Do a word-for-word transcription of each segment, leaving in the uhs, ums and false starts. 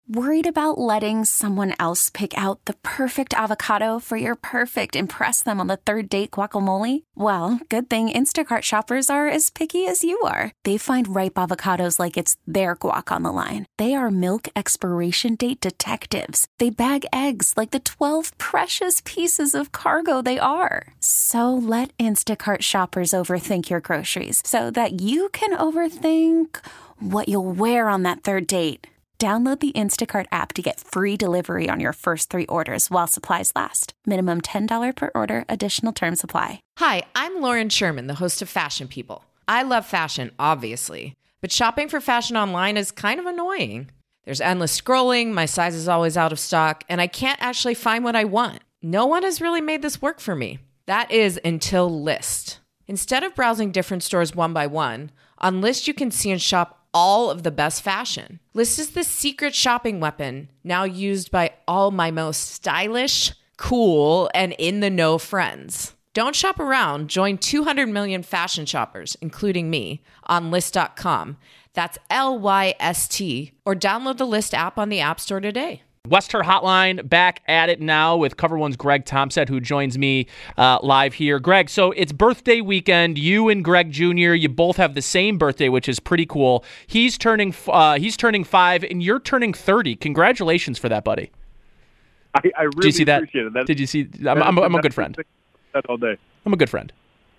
Worried about letting someone else pick out the perfect avocado for your perfect impress them on the third date guacamole? Well, good thing Instacart shoppers are as picky as you are. They find ripe avocados like it's their guac on the line. They are milk expiration date detectives. They bag eggs like the twelve precious pieces of cargo they are. So let Instacart shoppers overthink your groceries so that you can overthink what you'll wear on that third date. Download the Instacart app to get free delivery on your first three orders while supplies last. Minimum ten dollars per order. Additional terms apply. Hi, I'm Lauren Sherman, the host of Fashion People. I love fashion, obviously, but shopping for fashion online is kind of annoying. There's endless scrolling, my size is always out of stock, and I can't actually find what I want. No one has really made this work for me. That is until Lyst. Instead of browsing different stores one by one, on Lyst you can see and shop all of the best fashion. Lyst is the secret shopping weapon now used by all my most stylish, cool, and in-the-know friends. Don't shop around. Join two hundred million fashion shoppers, including me, on Lyst dot com. That's L Y S T. Or download the Lyst app on the App Store today. Western Hotline back at it now with Cover One's Greg Thompson, who joins me uh, live here. Greg, so it's birthday weekend. You and Greg Junior, you both have the same birthday, which is pretty cool. He's turning uh, he's turning five, and you're turning thirty. Congratulations for that, buddy. I, I really Did you see that? appreciate it. That, Did you see? I'm, I'm, I'm a good friend. That all day. I'm a good friend.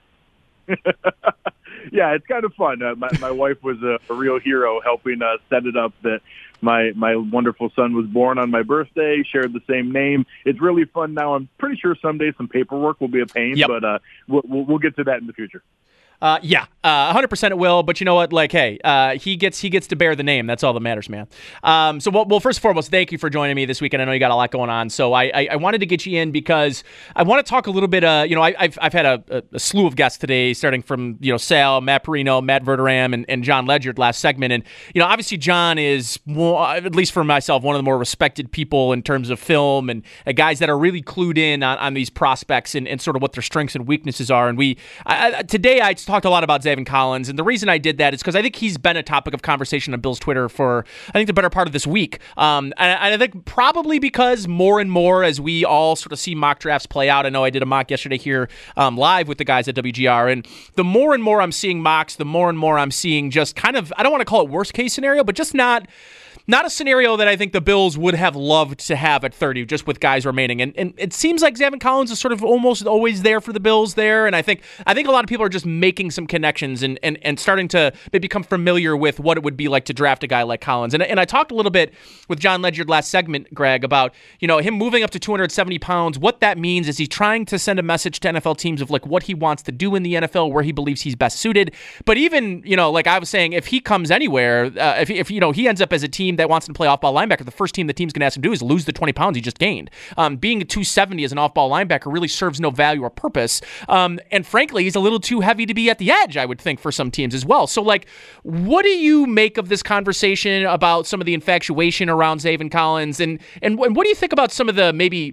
Yeah, it's kind of fun. Uh, my, my wife was a, a real hero helping uh, set it up that my my wonderful son was born on my birthday, shared the same name. It's really fun now. I'm pretty sure someday some paperwork will be a pain, yep. but uh, we'll, we'll get to that in the future. Uh, yeah, uh, one hundred percent it will. But you know what? Like, hey, uh, he gets he gets to bear the name. That's all that matters, man. Um, so, well, well, first and foremost, thank you for joining me this weekend. I know you got a lot going on, so I I, I wanted to get you in because I want to talk a little bit. Uh, you know, I, I've I've had a, a slew of guests today, starting from you know Sal, Matt Perino, Matt Verderam, and, and John Ledyard last segment. And you know, obviously, John is more, at least for myself, one of the more respected people in terms of film and uh, guys that are really clued in on, on these prospects and, and sort of what their strengths and weaknesses are. And we I, I, today I talked a lot about Zaven Collins, and the reason I did that is because I think he's been a topic of conversation on Bill's Twitter for I think the better part of this week. Um, and, and I think probably because more and more as we all sort of see mock drafts play out. I know I did a mock yesterday here um, live with the guys at W G R, and the more and more I'm seeing mocks, the more and more I'm seeing just kind of I don't want to call it worst case scenario, but just not. Not a scenario that I think the Bills would have loved to have at thirty, just with guys remaining. And and it seems like Zaven Collins is sort of almost always there for the Bills there. And I think I think a lot of people are just making some connections and and, and starting to become familiar with what it would be like to draft a guy like Collins. And, and I talked a little bit with John Ledyard last segment, Greg, about you know him moving up to two hundred seventy pounds. What that means is he's trying to send a message to N F L teams of like what he wants to do in the N F L, where he believes he's best suited. But even, you know, like I was saying, if he comes anywhere, uh, if, if you know he ends up as a team that wants to play off-ball linebacker, the first team the team's going to ask him to do is lose the twenty pounds he just gained. Um, being a two seventy as an off-ball linebacker really serves no value or purpose. Um, and frankly, he's a little too heavy to be at the edge, I would think, for some teams as well. So, like, what do you make of this conversation about some of the infatuation around Zaven Collins? And, and, and what do you think about some of the maybe...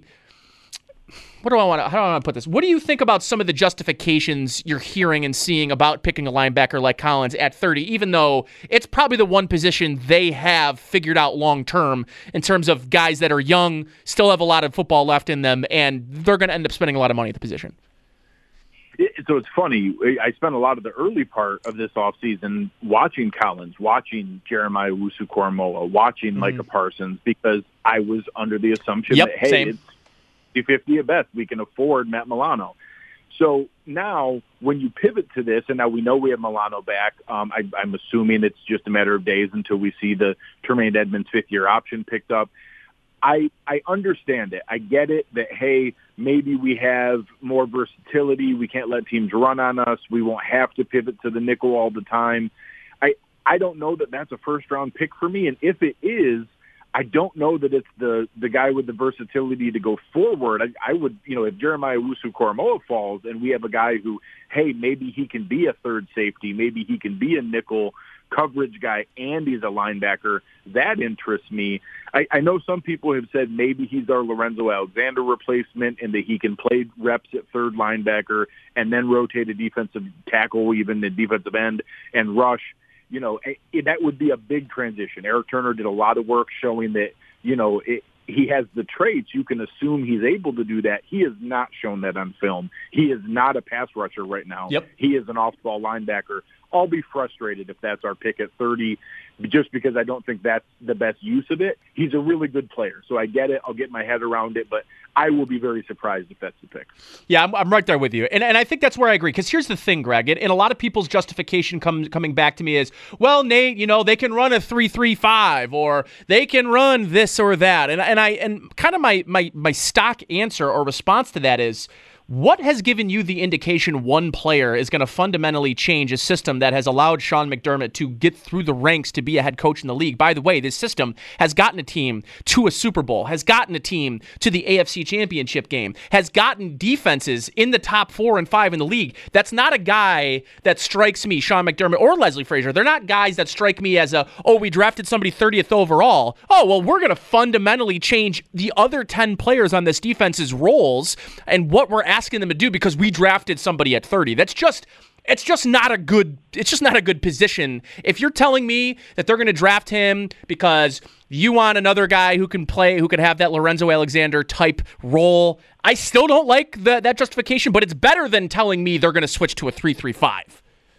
What do I want to, how do I want to put this? What do you think about some of the justifications you're hearing and seeing about picking a linebacker like Collins at thirty, even though it's probably the one position they have figured out long-term in terms of guys that are young, still have a lot of football left in them, and they're going to end up spending a lot of money at the position? It, so it's funny. I spent a lot of the early part of this offseason watching Collins, watching Jeremiah Owusu-Koramoah, watching mm-hmm. Micah Parsons, because I was under the assumption yep, that, hey, same. it's fifty at best. We can afford Matt Milano. So now when you pivot to this, and now we know we have Milano back, um, I, I'm assuming it's just a matter of days until we see the Tremaine Edmonds fifth-year option picked up. I I understand it. I get it that, hey, maybe we have more versatility. We can't let teams run on us. We won't have to pivot to the nickel all the time. I, I don't know that that's a first-round pick for me, and if it is, I don't know that it's the, the guy with the versatility to go forward. I, I would, you know, if Jeremiah Owusu-Koramoah falls and we have a guy who, hey, maybe he can be a third safety, maybe he can be a nickel coverage guy and he's a linebacker, that interests me. I, I know some people have said maybe he's our Lorenzo Alexander replacement and that he can play reps at third linebacker and then rotate a defensive tackle, even the defensive end, and rush. You know, it, that would be a big transition. Eric Turner did a lot of work showing that you know, it, he has the traits. You can assume he's able to do that. He has not shown that on film. He is not a pass rusher right now. Yep. He is an off-ball linebacker. I'll be frustrated if that's our pick at thirty, just because I don't think that's the best use of it. He's a really good player, so I get it. I'll get my head around it, but I will be very surprised if that's the pick. Yeah, I'm, I'm right there with you. And and I think that's where I agree, because here's the thing, Greg, and, and a lot of people's justification come, coming back to me is, well, Nate, you know, they can run a three three five, or they can run this or that. And and I and kind of my, my, my stock answer or response to that is, what has given you the indication one player is going to fundamentally change a system that has allowed Sean McDermott to get through the ranks to be a head coach in the league? By the way, this system has gotten a team to a Super Bowl, has gotten a team to the A F C Championship game, has gotten defenses in the top four and five in the league. That's not a guy that strikes me, Sean McDermott or Leslie Frazier. They're not guys that strike me as a, oh, we drafted somebody thirtieth overall. Oh, well, we're going to fundamentally change the other ten players on this defense's roles and what we're asking them to do because we drafted somebody at thirty. That's just it's just not a good it's just not a good position. If you're telling me that they're going to draft him because you want another guy who can play, who can have that Lorenzo Alexander type role, I still don't like the, that justification, but it's better than telling me they're going to switch to a three three five.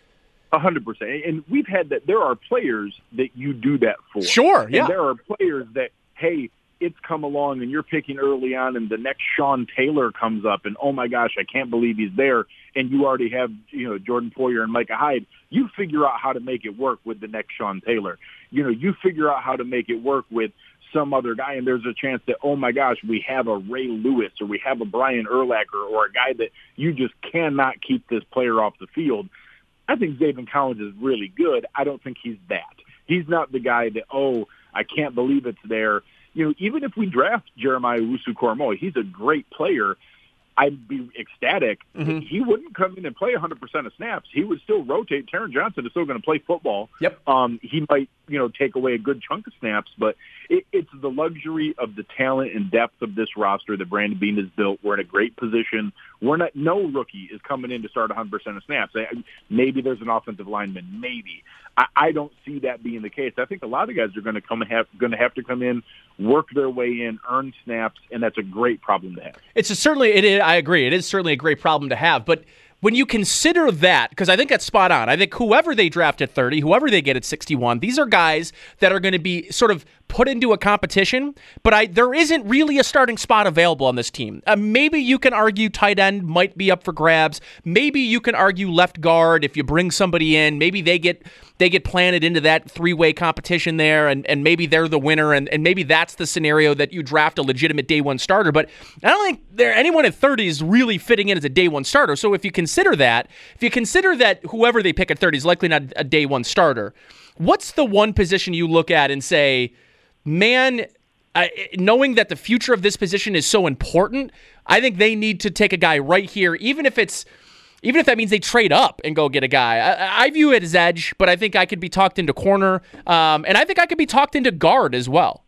A hundred percent. And we've had that. There are players that you do that for. Sure, yeah. And there are players that, hey, it's come along and you're picking early on and the next Sean Taylor comes up and, oh my gosh, I can't believe he's there. And you already have, you know, Jordan Poyer and Micah Hyde. You figure out how to make it work with the next Sean Taylor. You know, you figure out how to make it work with some other guy. And there's a chance that, oh my gosh, we have a Ray Lewis or we have a Brian Urlacher or a guy that you just cannot keep this player off the field. I think Zaven Collins is really good. I don't think he's that. He's not the guy that, oh, I can't believe it's there. You know, even if we draft Jeremiah Owusu-Koramoah, he's a great player. I'd be ecstatic. Mm-hmm. He wouldn't come in and play one hundred percent of snaps. He would still rotate. Taron Johnson is still going to play football. Yep. Um, he might, you know, take away a good chunk of snaps, but it, it's the luxury of the talent and depth of this roster that Brandon Beane has built. We're in a great position. We're not. No rookie is coming in to start one hundred percent of snaps. Maybe there's an offensive lineman. Maybe. I, I don't see that being the case. I think a lot of guys are going to come and have going to have to come in, work their way in, earn snaps, and that's a great problem to have. It's a, certainly it is, I agree. It is certainly a great problem to have, but when you consider that, because I think that's spot on, I think whoever they draft at thirty, whoever they get at sixty-one, these are guys that are going to be sort of put into a competition, but I there isn't really a starting spot available on this team. Uh, maybe you can argue tight end might be up for grabs. Maybe you can argue left guard if you bring somebody in. Maybe they get they get planted into that three-way competition there, and, and maybe they're the winner, and, and maybe that's the scenario that you draft a legitimate day one starter. But I don't think there anyone at thirty is really fitting in as a day one starter. So if you consider that, if you consider that whoever they pick at thirty is likely not a day one starter, what's the one position you look at and say, man, I, knowing that the future of this position is so important, I think they need to take a guy right here, even if it's Even if that means they trade up and go get a guy. I, I view it as edge, but I think I could be talked into corner, um, and I think I could be talked into guard as well.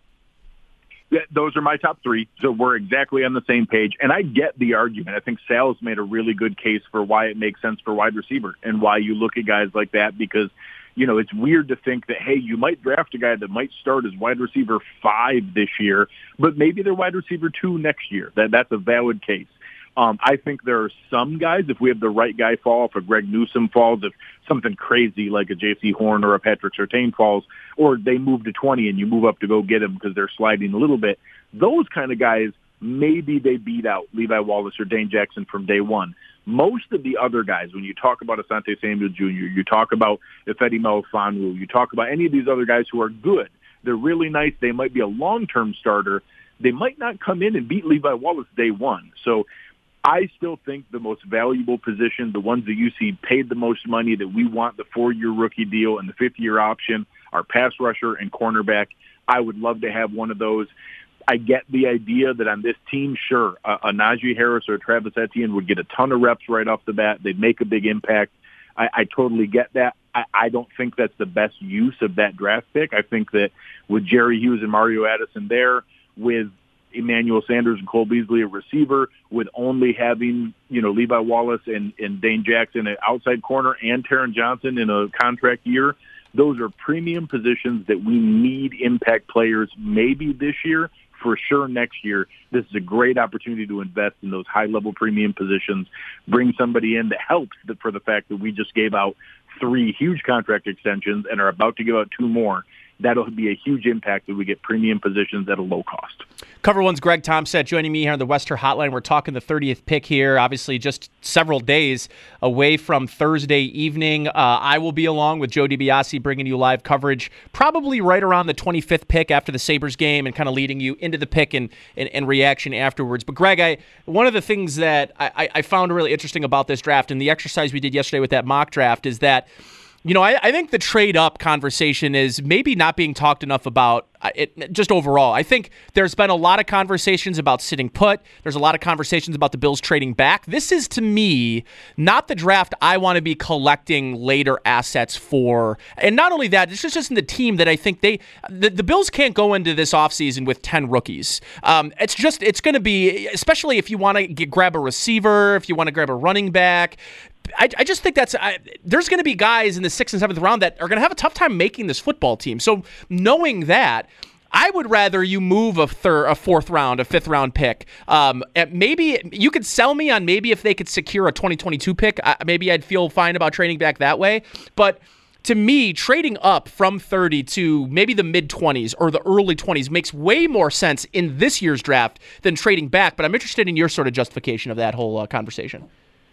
Yeah, those are my top three, so we're exactly on the same page. And I get the argument. I think Sal's made a really good case for why it makes sense for wide receiver and why you look at guys like that because, you know, it's weird to think that, hey, you might draft a guy that might start as wide receiver five this year, but maybe they're wide receiver two next year. That That's a valid case. Um, I think there are some guys, if we have the right guy fall, if a Greg Newsome falls, if something crazy like a J C Horn or a Patrick Surtain falls, or they move to twenty and you move up to go get them because they're sliding a little bit, those kind of guys, maybe they beat out Levi Wallace or Dane Jackson from day one. Most of the other guys, when you talk about Asante Samuel Junior, you talk about Ifedi Melifonwu, you talk about any of these other guys who are good, they're really nice, they might be a long-term starter, they might not come in and beat Levi Wallace day one. So I still think the most valuable position, the ones that you see paid the most money, that we want the four-year rookie deal and the fifth-year option, are pass rusher and cornerback. I would love to have one of those. I get the idea that on this team, sure, a, a Najee Harris or a Travis Etienne would get a ton of reps right off the bat. They'd make a big impact. I, I totally get that. I, I don't think that's the best use of that draft pick. I think that with Jerry Hughes and Mario Addison there, with Emmanuel Sanders and Cole Beasley, a receiver, with only having, you know, Levi Wallace and, and Dane Jackson at outside corner and Taron Johnson in a contract year, Those are premium positions that we need impact players maybe this year, for sure next year. This is a great opportunity to invest in those high-level premium positions, bring somebody in that helps the, for the fact that we just gave out three huge contract extensions and are about to give out two more. That'll be a huge impact that we get premium positions at a low cost. Cover One's Greg Thompson joining me here on the Wester Hotline. We're talking the thirtieth pick here, obviously just several days away from Thursday evening. Uh, I will be along with Joe DiBiase bringing you live coverage probably right around the twenty-fifth pick after the Sabres game and kind of leading you into the pick and, and, and reaction afterwards. But Greg, I, one of the things that I, I found really interesting about this draft and the exercise we did yesterday with that mock draft is that You know, I, I think the trade-up conversation is maybe not being talked enough about it, just overall. I think there's been a lot of conversations about sitting put. There's a lot of conversations about the Bills trading back. This is, to me, not the draft I want to be collecting later assets for. And not only that, this is just in the team that I think they the, the Bills can't go into this offseason with ten rookies. Um, it's just, it's going to be, especially if you want to grab a receiver, if you want to grab a running back, I, I just think that's I, there's going to be guys in the sixth and seventh round that are going to have a tough time making this football team. So knowing that, I would rather you move a third, a fourth round, a fifth round pick. Um, maybe you could sell me on maybe if they could secure a twenty twenty-two pick. I, maybe I'd feel fine about trading back that way. But to me, trading up from thirty to maybe the mid-twenties or the early twenties makes way more sense in this year's draft than trading back. But I'm interested in your sort of justification of that whole uh, conversation.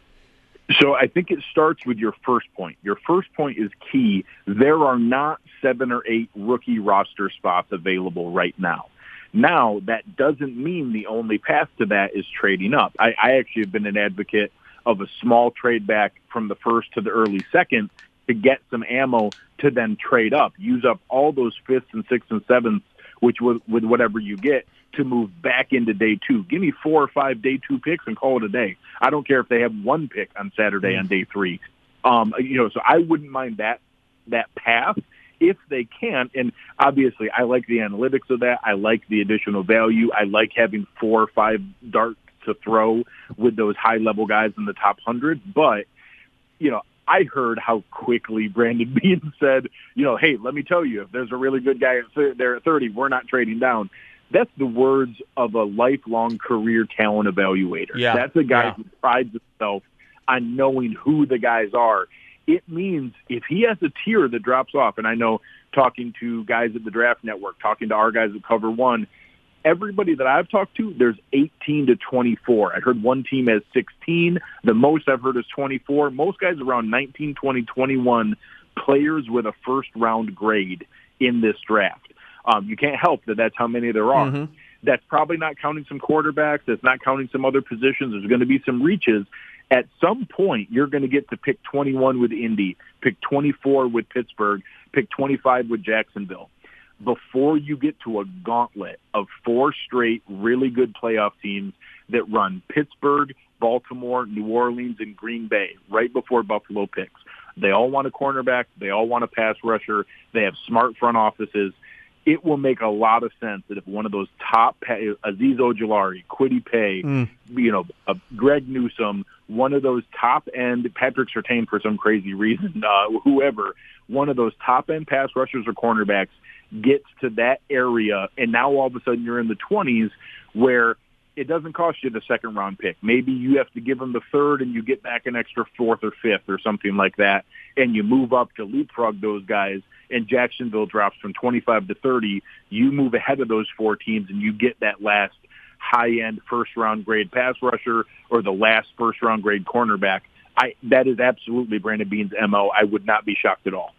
So I think it starts with your first point. Your first point is key. There are not seven or eight rookie roster spots available right now. Now, that doesn't mean the only path to that is trading up. I, I actually have been an advocate of a small trade back from the first to the early second to get some ammo to then trade up. Use up all those fifths and sixths and sevenths, which with, with whatever you get, to move back into day two. Give me four or five day two picks and call it a day. I don't care if they have one pick on Saturday mm-hmm. on day three. Um, you know, so I wouldn't mind that that path if they can. And obviously, I like the analytics of that. I like the additional value. I like having four or five darts to throw with those high level guys in the top hundred. But you know, I heard how quickly Brandon Beane said, you know, hey, let me tell you, if there's a really good guy there at thirty, we're not trading down. That's the words of a lifelong career talent evaluator. Yeah. That's a guy yeah. who prides himself on knowing who the guys are. It means if he has a tier that drops off, and I know talking to guys at the Draft Network, talking to our guys at Cover One, everybody that I've talked to, there's eighteen to twenty-four. I heard one team has sixteen. The most I've heard is twenty-four. Most guys around nineteen, twenty, twenty-one players with a first-round grade in this draft. Um, you can't help that that's how many there are. Mm-hmm. That's probably not counting some quarterbacks. That's not counting some other positions. There's going to be some reaches. At some point, you're going to get to pick twenty-one with Indy, pick twenty-four with Pittsburgh, pick twenty-five with Jacksonville. Before you get to a gauntlet of four straight really good playoff teams that run Pittsburgh, Baltimore, New Orleans, and Green Bay right before Buffalo picks. They all want a cornerback. They all want a pass rusher. They have smart front offices. It will make a lot of sense that if one of those top, Azeez Ojulari, Kwity Paye, mm. you know, uh, Greg Newsome, one of those top-end, Patrick Surtain for some crazy reason, uh, whoever, one of those top-end pass rushers or cornerbacks gets to that area, and now all of a sudden you're in the twenties where it doesn't cost you the second-round pick. Maybe you have to give them the third and you get back an extra fourth or fifth or something like that, and you move up to leapfrog those guys, and Jacksonville drops from twenty-five to thirty. You move ahead of those four teams, and you get that last high-end first-round grade pass rusher or the last first-round grade cornerback. I, that is absolutely Brandon Beane's M O. I would not be shocked at all.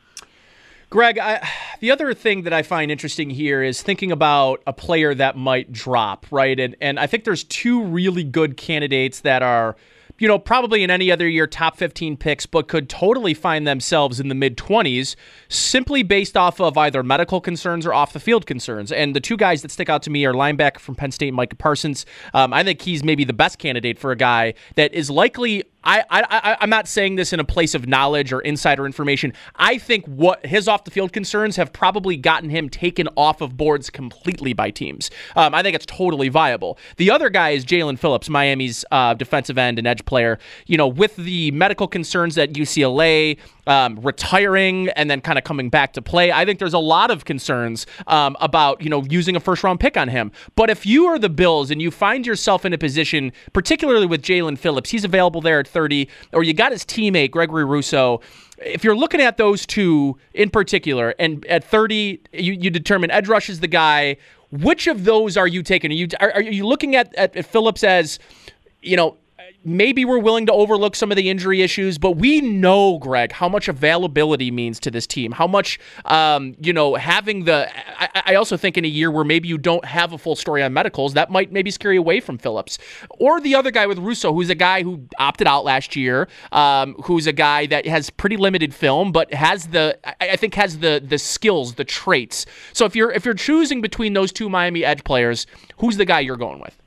Greg, I, the other thing that I find interesting here is thinking about a player that might drop, right? And and I think there's two really good candidates that are, you know, probably in any other year top fifteen picks, but could totally find themselves in the mid-twenties simply based off of either medical concerns or off-the-field concerns. And the two guys that stick out to me are linebacker from Penn State, Micah Parsons. Um, I think he's maybe the best candidate for a guy that is likely I, I, I'm not saying this in a place of knowledge or insider information. I think what his off-the-field concerns have probably gotten him taken off of boards completely by teams. Um, I think it's totally viable. The other guy is Jalen Phillips, Miami's uh, defensive end and edge player. You know, with the medical concerns at U C L A, um, retiring and then kind of coming back to play, I think there's a lot of concerns um, about, you know, using a first-round pick on him. But if you are the Bills and you find yourself in a position, particularly with Jalen Phillips, he's available there at thirty, or you got his teammate, Gregory Rousseau. If you're looking at those two in particular, and at thirty, you, you determine edge rush is the guy, which of those are you taking? Are you, are, are you looking at, at, at Phillips as, you know, maybe we're willing to overlook some of the injury issues, but we know, Greg, how much availability means to this team. How much, um, you know, having the. I, I also think in a year where maybe you don't have a full story on medicals, that might maybe scare you away from Phillips. Or the other guy with Rousseau, who's a guy who opted out last year, um, who's a guy that has pretty limited film, but has the. I, I think has the the skills, the traits. So if you're if you're choosing between those two Miami edge players, who's the guy you're going with?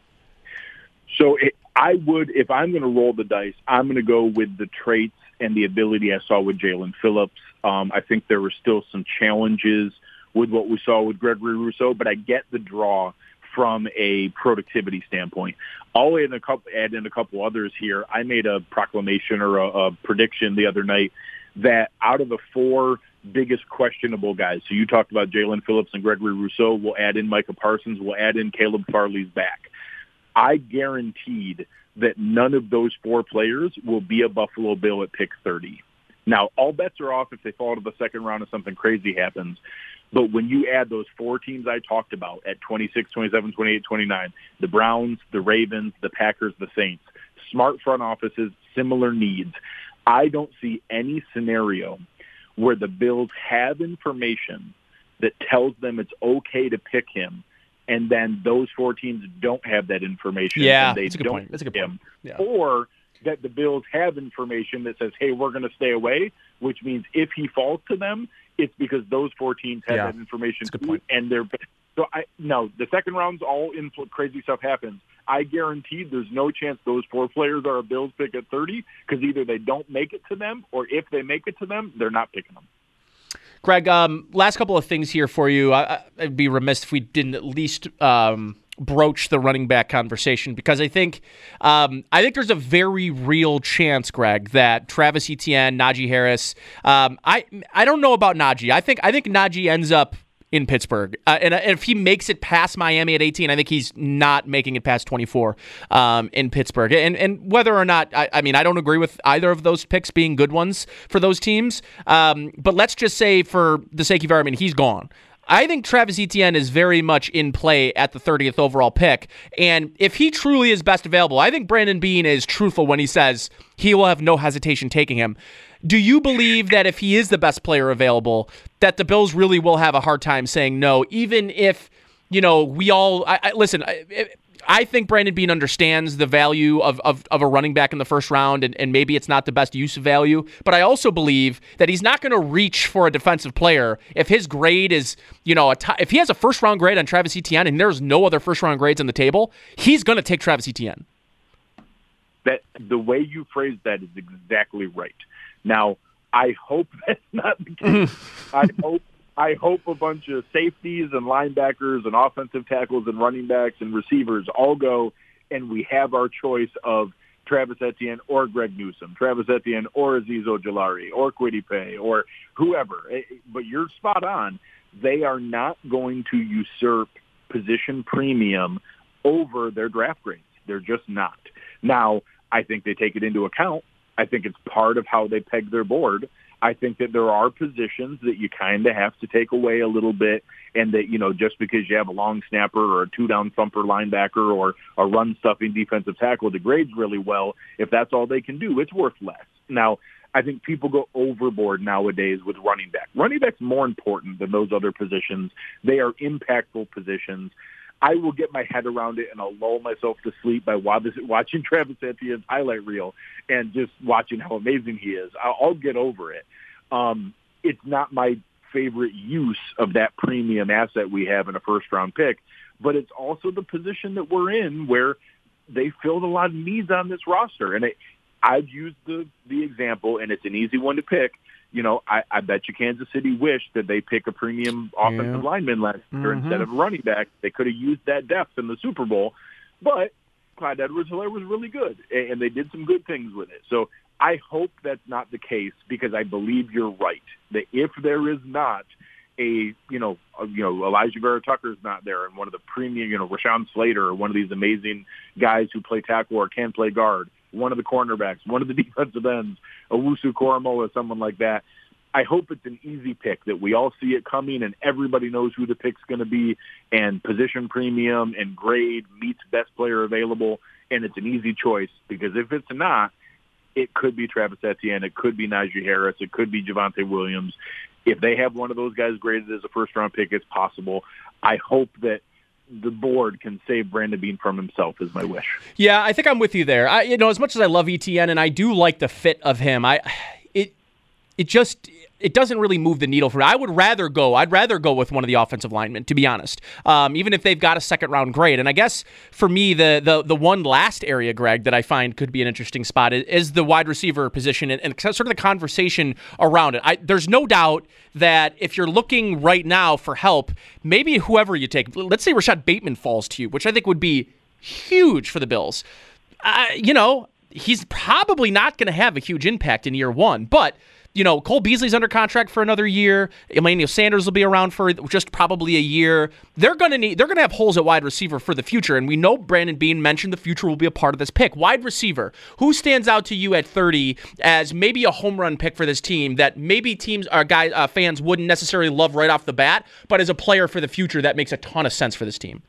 So it. I would, if I'm going to roll the dice, I'm going to go with the traits and the ability I saw with Jalen Phillips. Um, I think there were still some challenges with what we saw with Gregory Rousseau, but I get the draw from a productivity standpoint. I'll add, a couple, add in a couple others here. I made a proclamation or a, a prediction the other night that out of the four biggest questionable guys, so you talked about Jalen Phillips and Gregory Rousseau, we'll add in Micah Parsons, we'll add in Caleb Farley's back. I guaranteed that none of those four players will be a Buffalo Bill at pick thirty. Now, all bets are off if they fall to the second round and something crazy happens. But when you add those four teams I talked about at twenty-six, twenty-seven, twenty-eight, twenty-nine, the Browns, the Ravens, the Packers, the Saints, smart front offices, similar needs, I don't see any scenario where the Bills have information that tells them it's okay to pick him, and then those four teams don't have that information. Yeah, and they that's a good don't point. That's a good pick point. him. Yeah. Or that the Bills have information that says, hey, we're going to stay away, which means if he falls to them, it's because those four teams have Yeah, that information that's a good too, point. and they're so I no the second round's all in crazy stuff happens. I guarantee there's no chance those four players are a Bills pick at thirty because either they don't make it to them, or if they make it to them, they're not picking them. Greg, um, last couple of things here for you. I, I'd be remiss if we didn't at least um, broach the running back conversation, because I think um, I think there's a very real chance, Greg, that Travis Etienne, Najee Harris. Um, I I don't know about Najee. I think I think Najee ends up in Pittsburgh, uh, and, and if he makes it past Miami at eighteen, I think he's not making it past twenty-four um, in Pittsburgh. And and whether or not, I, I mean, I don't agree with either of those picks being good ones for those teams. Um, but let's just say, for the sake of argument, he's gone. I think Travis Etienne is very much in play at the thirtieth overall pick. And if he truly is best available, I think Brandon Beane is truthful when he says he will have no hesitation taking him. Do you believe that if he is the best player available, that the Bills really will have a hard time saying no, even if, you know, we all I, I, listen, I, I think Brandon Beane understands the value of, of, of a running back in the first round, and, and maybe it's not the best use of value, but I also believe that he's not going to reach for a defensive player if his grade is, you know, a t- if he has a first round grade on Travis Etienne and there's no other first round grades on the table, he's going to take Travis Etienne. That the way you phrased that is exactly right. Now, I hope that's not the case. I hope I hope a bunch of safeties and linebackers and offensive tackles and running backs and receivers all go, and we have our choice of Travis Etienne or Greg Newsome, Travis Etienne or Azeez Ojulari or Kwity Paye or whoever. But you're spot on. They are not going to usurp position premium over their draft grades. They're just not. Now, I think they take it into account. I think it's part of how they peg their board. I think that there are positions that you kind of have to take away a little bit, and that, you know, just because you have a long snapper or a two-down thumper linebacker or a run-stuffing defensive tackle that grades really well, if that's all they can do, it's worth less. Now, I think people go overboard nowadays with running back. Running back's more important than those other positions. They are impactful positions. I will get my head around it, and I'll lull myself to sleep by watching Travis Etienne's highlight reel and just watching how amazing he is. I'll get over it. Um, it's not my favorite use of that premium asset we have in a first-round pick, but it's also the position that we're in where they filled a lot of needs on this roster. And it, I've used the, the example, and it's an easy one to pick. You know, I, I bet you Kansas City wished that they pick a premium offensive yeah. lineman last year mm-hmm. instead of a running back. They could have used that depth in the Super Bowl, but Clyde Edwards-Helaire was really good, and they did some good things with it. So I hope that's not the case, because I believe you're right, that if there is not a, you know, a, you know, Elijah Vera Tucker's not there, and one of the premium, you know, Rashawn Slater, or one of these amazing guys who play tackle or can play guard, one of the cornerbacks, one of the defensive ends, Owusu Koromoa, someone like that. I hope it's an easy pick, that we all see it coming and everybody knows who the pick's going to be, and position premium and grade meets best player available, and it's an easy choice. Because if it's not, it could be Travis Etienne, it could be Najee Harris, it could be Javonte Williams. If they have one of those guys graded as a first-round pick, it's possible. I hope that the board can save Brandon Beane from himself, is my wish. Yeah, I think I'm with you there. I, you know, as much as I love Etienne and I do like the fit of him, I it it just it doesn't really move the needle for me. I would rather go. I'd rather go with one of the offensive linemen, to be honest. Um, even if they've got a second round grade. And I guess for me, the the the one last area, Greg, that I find could be an interesting spot is, is the wide receiver position and, and sort of the conversation around it. I, there's no doubt that if you're looking right now for help, maybe whoever you take, let's say Rashad Bateman falls to you, which I think would be huge for the Bills. Uh, you know, he's probably not going to have a huge impact in year one, but you know, Cole Beasley's under contract for another year. Emmanuel Sanders will be around for just probably a year. They're going to need, they're going to have holes at wide receiver for the future, and we know Brandon Beane mentioned the future will be a part of this pick. Wide receiver, who stands out to you at thirty as maybe a home run pick for this team that maybe teams or guys uh, fans wouldn't necessarily love right off the bat, but as a player for the future that makes a ton of sense for this team?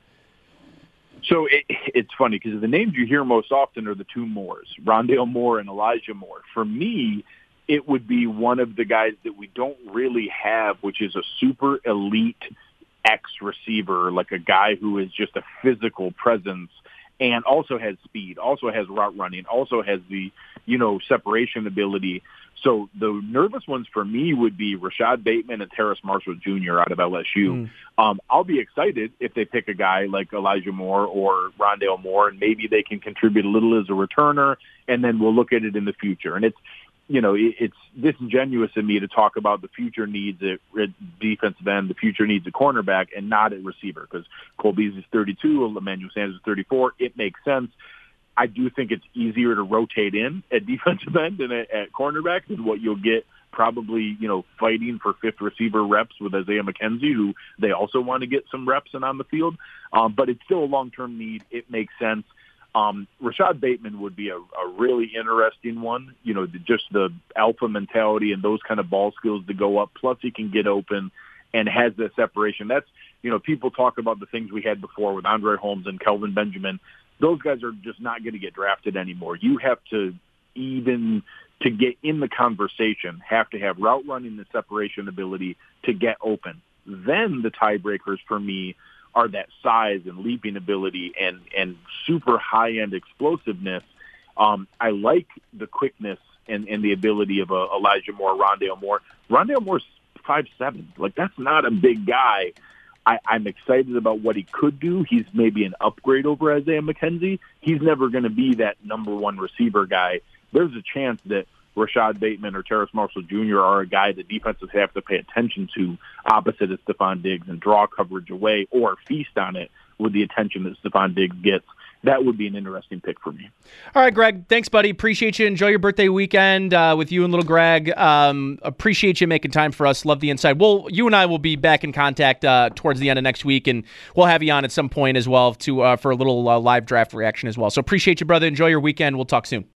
So it, it's funny because the names you hear most often are the two Moores, Rondale Moore and Elijah Moore. For me, it would be one of the guys that we don't really have, which is a super elite X receiver, like a guy who is just a physical presence and also has speed, also has route running, also has the, you know, separation ability. So the nervous ones for me would be Rashad Bateman and Terrace Marshall Junior out of L S U. Mm. Um, I'll be excited if they pick a guy like Elijah Moore or Rondale Moore, and maybe they can contribute a little as a returner, and then we'll look at it in the future. And it's, you know, it's disingenuous of me to talk about the future needs at defensive end, the future needs at cornerback, and not at receiver, because Cole Beasley is thirty-two, Emmanuel Sanders is thirty-four. It makes sense. I do think it's easier to rotate in at defensive end than at, at cornerback than what you'll get probably, you know, fighting for fifth receiver reps with Isaiah McKenzie, who they also want to get some reps in on the field. Um, but it's still a long-term need. It makes sense. Um, Rashad Bateman would be a, a really interesting one, you know, the, just the alpha mentality and those kind of ball skills to go up. Plus he can get open and has the separation. That's, you know, people talk about the things we had before with Andre Holmes and Kelvin Benjamin. Those guys are just not going to get drafted anymore. You have to, even to get in the conversation, have to have route running and separation ability to get open. Then the tiebreakers for me are that size and leaping ability and, and super high-end explosiveness. Um, I like the quickness and, and the ability of uh, Elijah Moore, Rondale Moore. Rondale Moore's five seven. Like, that's not a big guy. I, I'm excited about what he could do. He's maybe an upgrade over Isaiah McKenzie. He's never going to be that number one receiver guy. There's a chance that Rashad Bateman or Terrace Marshall Junior are a guy that defenses have to pay attention to opposite of Stephon Diggs and draw coverage away or feast on it with the attention that Stephon Diggs gets. That would be an interesting pick for me. All right, Greg. Thanks, buddy. Appreciate you. Enjoy your birthday weekend uh, with you and little Greg. Um, appreciate you making time for us. Love the insight. We'll, you and I will be back in contact uh, towards the end of next week, and we'll have you on at some point as well to uh, for a little uh, live draft reaction as well. So appreciate you, brother. Enjoy your weekend. We'll talk soon.